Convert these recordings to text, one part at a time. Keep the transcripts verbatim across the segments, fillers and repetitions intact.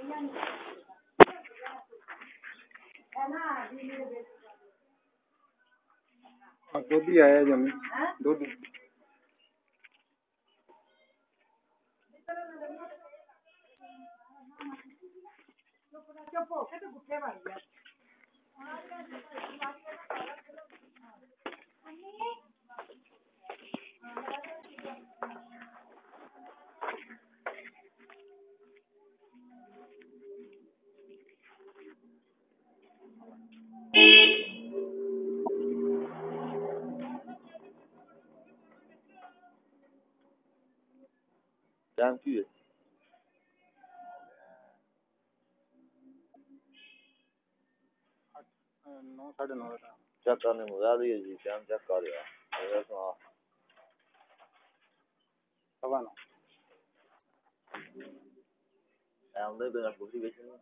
दूध ही आया जमी दूध टाइम की है नौ साढ़े नौ चेक करने में याद है जी टाइम चेक कर यार सवा नौ टाइम नहीं बिना कुछ भी नहीं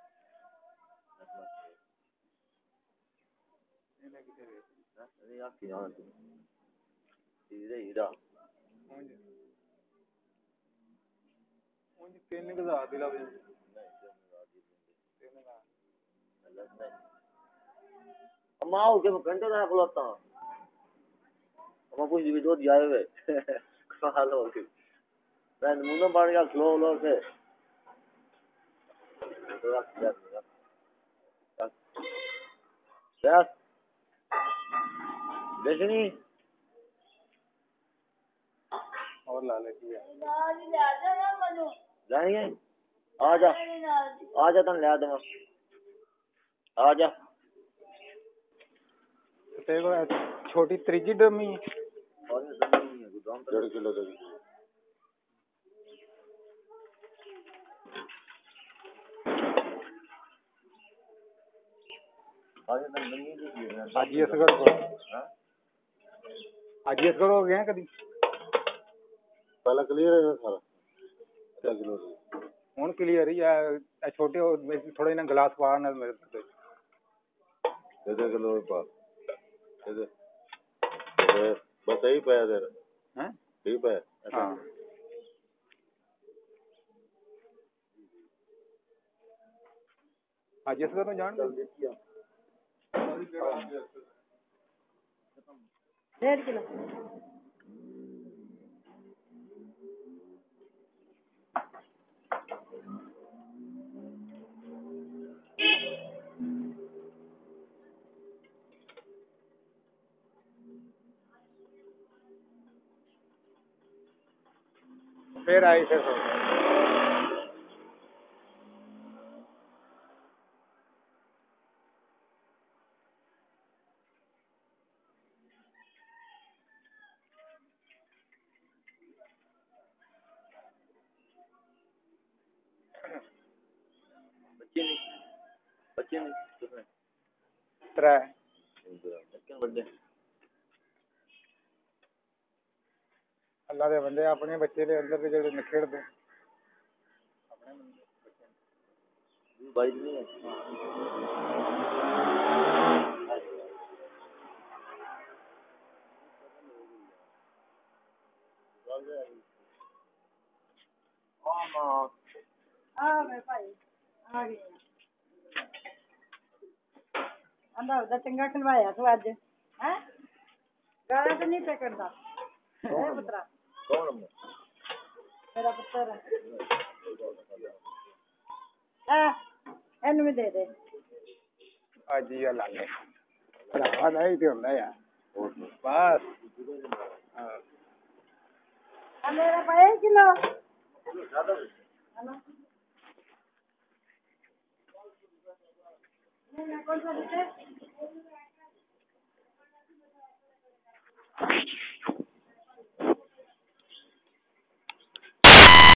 नहीं आप की जान धीरे हीरा मुझे तीन के साथ दिला नहीं अम्मा आओ के घंटे का खुलाता अम्मा कुछ भी दो दिया है वे कमाल हो गई मैं मुंह में पानी का फ्लो फ्लो से तो आप क्या यस देखनी और ला लेती है जाएंगे आजा आजा तन ले दूंगा आजा तेरे छोटी त्रीजी डमी डेढ़ किलो दे आज ये सगर को आज ये सगर हो गया कभी पहला क्लियर है सारा डेढ़ किलो हूँ क्लियर ही है छोटे थोड़े ना गिलास पा ना मेरे डेढ़ किलो पा बस यही पाया तेरा हैं यही पाया हाँ आज ये सगर में जान डेढ़ किलो फिर आई फिर बच्चे नहीं बच्चे नहीं कितने त्रै कितने बच्चे अल्लाह दे बंदे अपने बच्चे दे अंदर के जेड़े खेड़दे भाई नहीं है आ मैं भाई आ गई अंदर दा चंगा खलवाया तू अज हैं गाला तो नहीं पे करदा है पुत्रा कौन मेरा पुत्र आ एनु भी दे दे आज ये ला ले भरा नहीं ते होंदा यार बस आ मेरा पाए किलो नहीं कौन सा देते